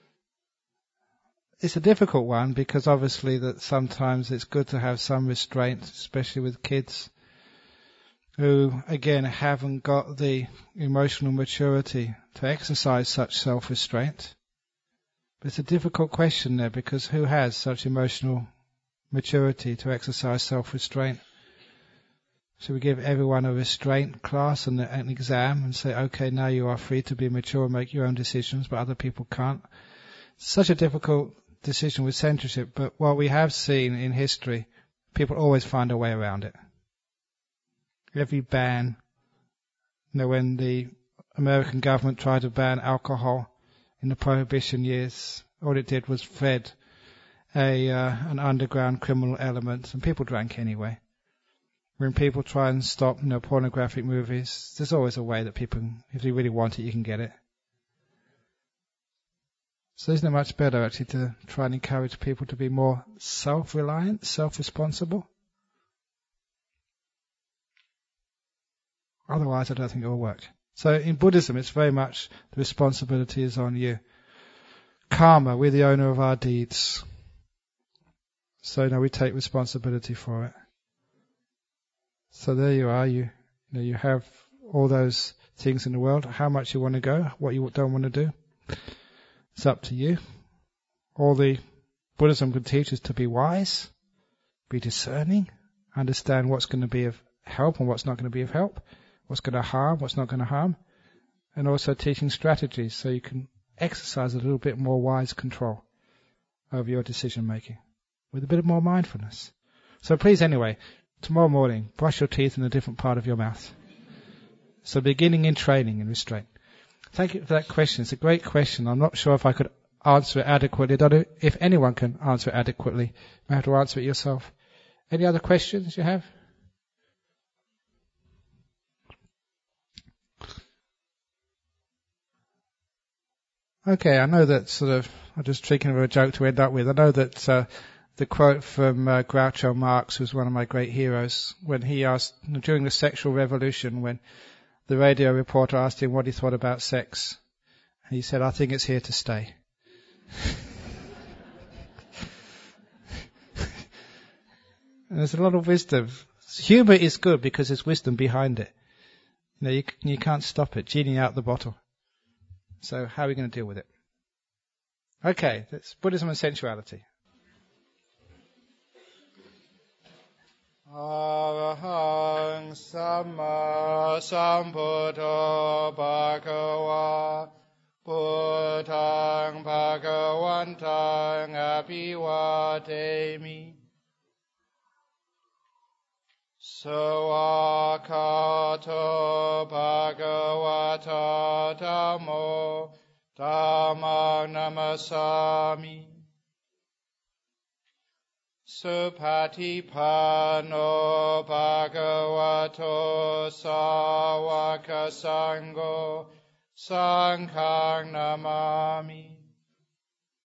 It's a difficult one, because obviously that sometimes it's good to have some restraint, especially with kids who, again, haven't got the emotional maturity to exercise such self-restraint. But it's a difficult question there, because who has such emotional maturity to exercise self-restraint? Should we give everyone a restraint class and an exam and say, okay, now you are free to be mature and make your own decisions, but other people can't? Such a difficult decision with censorship, but what we have seen in history, people always find a way around it. Every ban, when the American government tried to ban alcohol in the Prohibition years, all it did was fed an underground criminal element, and people drank anyway. When people try and stop, pornographic movies, there's always a way that people, if you really want it, you can get it. So isn't it much better actually to try and encourage people to be more self-reliant, self-responsible? Otherwise, I don't think it will work. So in Buddhism, it's very much the responsibility is on you. Karma, we're the owner of our deeds. So we take responsibility for it. So there you are. You have all those things in the world. How much you want to go, what you don't want to do, it's up to you. All the Buddhism can teach is to be wise, be discerning, understand what's going to be of help and what's not going to be of help, what's going to harm, what's not going to harm, and also teaching strategies so you can exercise a little bit more wise control over your decision making with a bit more mindfulness. So please, anyway, tomorrow morning, brush your teeth in a different part of your mouth. So beginning in training and restraint. Thank you for that question. It's a great question. I'm not sure if I could answer it adequately. I don't know if anyone can answer it adequately. You may have to answer it yourself. Any other questions you have? Okay, I know that I'm just thinking of a joke to end up with. I know that the quote from Groucho Marx, who's one of my great heroes, when he asked, during the sexual revolution, when the radio reporter asked him what he thought about sex, he said, "I think it's here to stay." And there's a lot of wisdom. Humor is good because there's wisdom behind it. You can't stop it. Genie out the bottle. So how are we going to deal with it? Okay, that's Buddhism and sensuality. Arahang Samma Sambuddho Bhagava Buddhaṃ Bhagavantaṃ Abhivademi Sawakato Bhagavata Dhammo Dhammang Namasami Supatipano Bhagavato Sāvaka Sangho Sanghang Namami